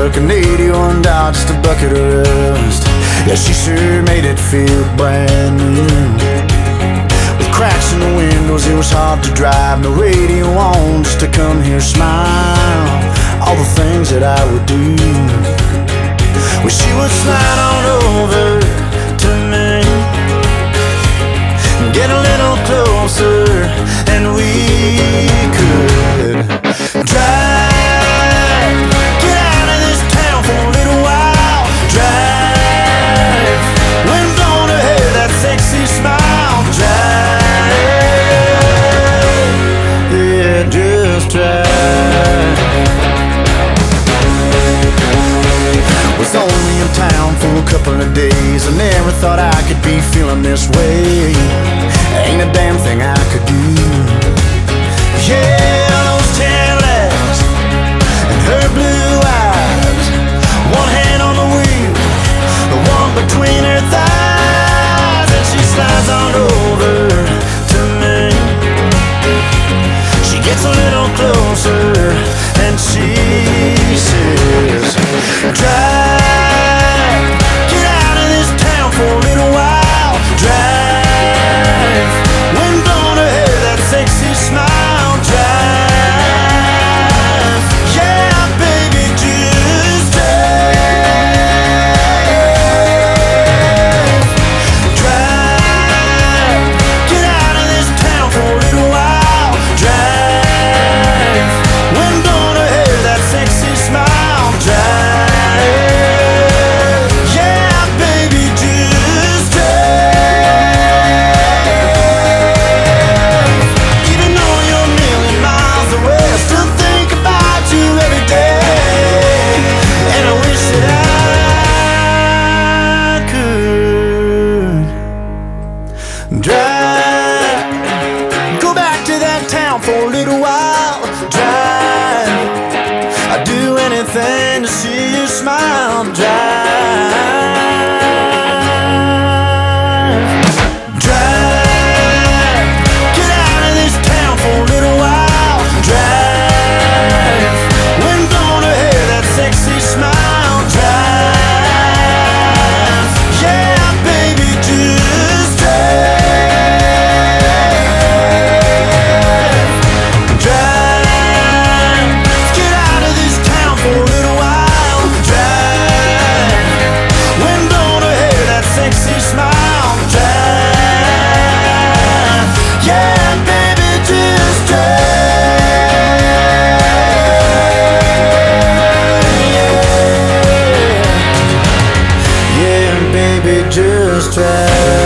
truck, an 81 Dodge, just a bucket of rust. Yeah, she sure made it feel brand new. With cracks in the windows, it was hard to drive. No radio on, just to come here smile. All the things that I would do. Well, she would slide on over to me, get a little closer, and we could drive, get out of this town for a little while. Drive, wind blowing her hair, that sexy smile. Drive, yeah, just drive. Was only in town for a couple of days. I never thought I could be feeling this way. Ain't a damn thing I could do. Yeah, those tan legs and her blue eyes, one hand on the wheel, the one between her thighs, and she slides on over to me. She gets a little closer and she says, drive, get out of this town for a little while. Drive, wind blowing her hair, that sexy smile. Drive, yeah, baby, just drive. Drive, get out of this town for a little while. Drive, wind blowing her hair, that sexy smile. Drive, yeah, baby, just drive. Even though you're a million miles away, I still think about you every day, and I wish that I could drive, go back to that town for a little while. Drive, I'd do anything to see you smile. Drive, drive, get out of this town for a little while. Drive, wind blowing her hair, that sexy smile. Drive, yeah, baby, just drive. Drive, let's get out of this town for a little while. Drive, wind blowing her hair, that sexy smile. Drive, yeah, baby, just drive. Yeah, baby, just drive.